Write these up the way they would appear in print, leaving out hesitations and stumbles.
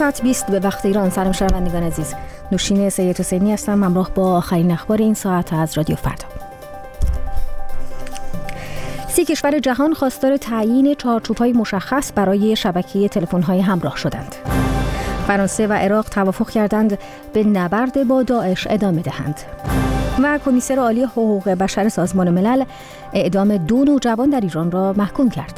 9:20 به وقت ایران. سلام شنوندگان عزیز، نوشین سید حسینی هستم همراه با آخرین اخبار این ساعت از رادیو فردا. 30 کشور جهان خواستار تعیین چارچوب‌های مشخص برای شبکه تلفن‌های همراه شدند. فرانسه و عراق توافق کردند به نبرد با داعش ادامه دهند. و کمیسر عالی حقوق بشر سازمان ملل اعدام 2 نوجوان در ایران را محکوم کرد.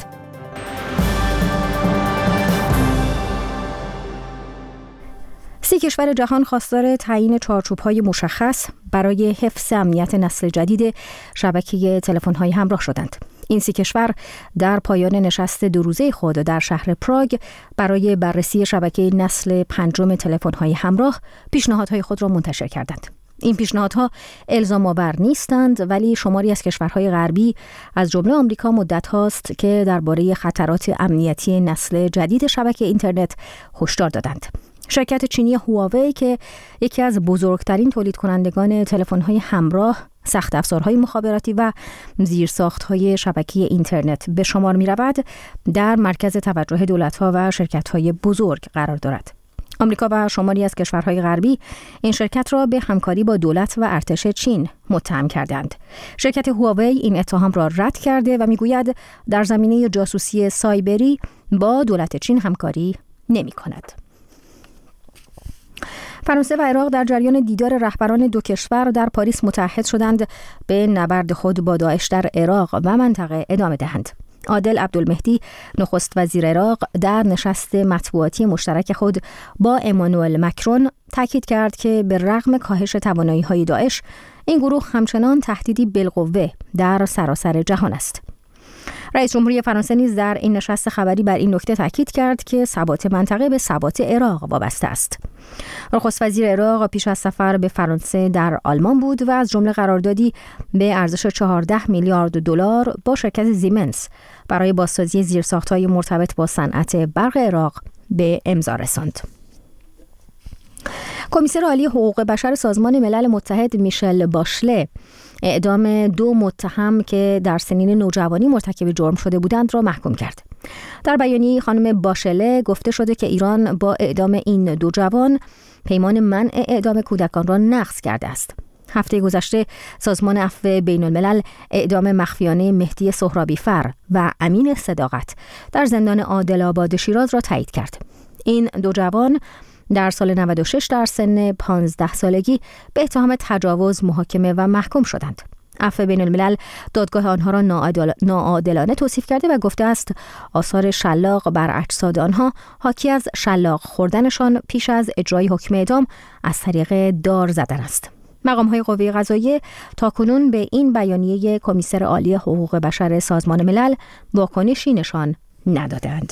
سی کشور جهان خواستار تعیین چارچوب‌های مشخص برای حفظ امنیت نسل جدید شبکه تلفن‌های همراه شدند. این 30 کشور در پایان نشست 2 روزه خود در شهر پراگ برای بررسی شبکه نسل 5 تلفن‌های همراه پیشنهادهای خود را منتشر کردند. این پیشنهادها الزام‌آور نیستند، ولی شماری از کشورهای غربی از جمله آمریکا مدت هاست که درباره خطرات امنیتی نسل جدید شبکه اینترنت هشدار دادند. شرکت چینی هواوی که یکی از بزرگترین تولید کنندگان تلفن‌های همراه، سخت افزارهای مخابراتی و زیرساخت‌های شبکه اینترنت به شمار می‌رود، در مرکز توجه دولت‌ها و شرکت‌های بزرگ قرار دارد. آمریکا و شماری از کشورهای غربی این شرکت را به همکاری با دولت و ارتش چین متهم کردند. شرکت هواوی این اتهام را رد کرده و می‌گوید در زمینه جاسوسی سایبری با دولت چین همکاری نمی‌کند. فرانسه و عراق در جریان دیدار رهبران 2 کشور در پاریس متحد شدند به نبرد خود با داعش در عراق و منطقه ادامه دهند. عادل عبدالمهدی نخست وزیر عراق در نشست مطبوعاتی مشترک خود با امانوئل مکرون تاکید کرد که به رغم کاهش توانایی‌های داعش، این گروه همچنان تهدیدی بالقوه در سراسر جهان است. رئیس جمهوری فرانسه نیز در این نشست خبری بر این نکته تاکید کرد که ثبات منطقه به ثبات عراق وابسته است. نخست وزیر عراق پیش از سفر به فرانسه در آلمان بود و از جمله قراردادی به ارزش 14 میلیارد دلار با شرکت زیمنس برای بازسازی زیرساخت‌های مرتبط با صنعت برق عراق به امضا رساند. کمیسر عالی حقوق بشر سازمان ملل متحد میشل باشله اعدام 2 متهم که در سنین نوجوانی مرتکب جرم شده بودند را محکوم کرد. در بیانیه خانم باشله گفته شده که ایران با اعدام این 2 جوان پیمان منع اعدام کودکان را نقض کرده است. هفته گذشته سازمان عفو بین الملل اعدام مخفیانه مهدی سهرابی فر و امین صداقت در زندان عادل‌آباد شیراز را تایید کرد. این 2 جوان در سال 96 در سن 15 سالگی به اتهام تجاوز محاکمه و محکوم شدند. عفو بین الملل دادگاه آنها را ناعادلانه توصیف کرده و گفته است آثار شلاق بر اجساد آنها حاکی از شلاق خوردنشان پیش از اجرای حکم اعدام از طریق دار زدن است. مقام‌های قوه قضاییه تاکنون به این بیانیه کمیسر عالی حقوق بشر سازمان ملل واکنشی نشان ندادند.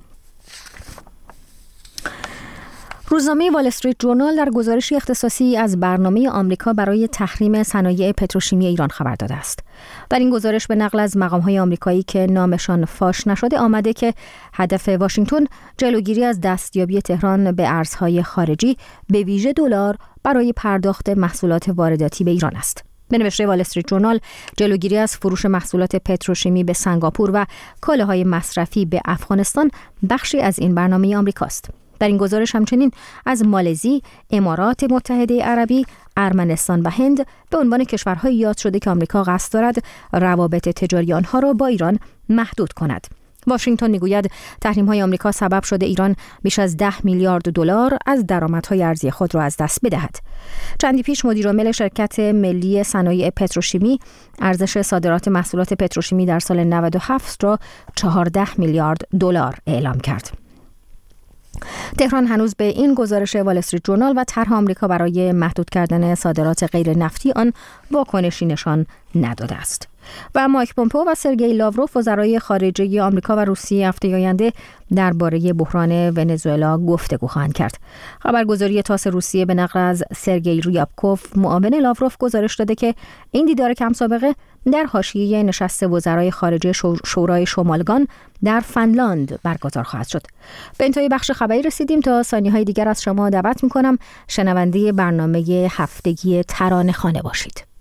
روزنامه وال استریت جورنال در گزارشی اختصاصی از برنامه آمریکا برای تحریم صنایع پتروشیمی ایران خبر داده است. در این گزارش به نقل از مقام‌های آمریکایی که نامشان فاش نشده آمده که هدف واشنگتن جلوگیری از دستیابی تهران به ارزهای خارجی به ویژه دلار برای پرداخت محصولات وارداتی به ایران است. به نوشته وال استریت جورنال، جلوگیری از فروش محصولات پتروشیمی به سنگاپور و کالاهای مصرفی به افغانستان بخشی از این برنامه آمریکاست. در این گزارش همچنین از مالزی، امارات متحده عربی، ارمنستان و هند به عنوان کشورهای یاد شده که آمریکا قصد دارد روابط تجاری آنها را با ایران محدود کند. واشنگتن میگوید تحریم‌های آمریکا سبب شده ایران بیش از 10 میلیارد دلار از درآمدهای ارزی خود را از دست بدهد. چندی پیش مدیرعامل شرکت ملی صنایع پتروشیمی ارزش صادرات محصولات پتروشیمی در سال 97 را 14 میلیارد دلار اعلام کرد. تهران هنوز به این گزارش وال استریت جورنال و طرح آمریکا برای محدود کردن صادرات غیر نفتی آن واکنشی نشان نداده است. و مایک پومپئو و سرگئی لاوروف وزرای خارجه آمریکا و روسیه هفته آینده درباره بحران ونزوئلا گفتگو خواهند کرد. خبرگزاری تاس روسیه به نقل از سرگئی ریابکوف معاون لاوروف گزارش داده که این دیدار کم سابقه در حاشیه نشست وزرای خارجه شورای شمالگان در فنلاند برگزار خواهد شد. به انتهای بخش خبری رسیدیم. تا ثانیه‌های دیگر از شما دعوت می‌کنم شنونده برنامه هفتگی ترانه‌خوانه باشید.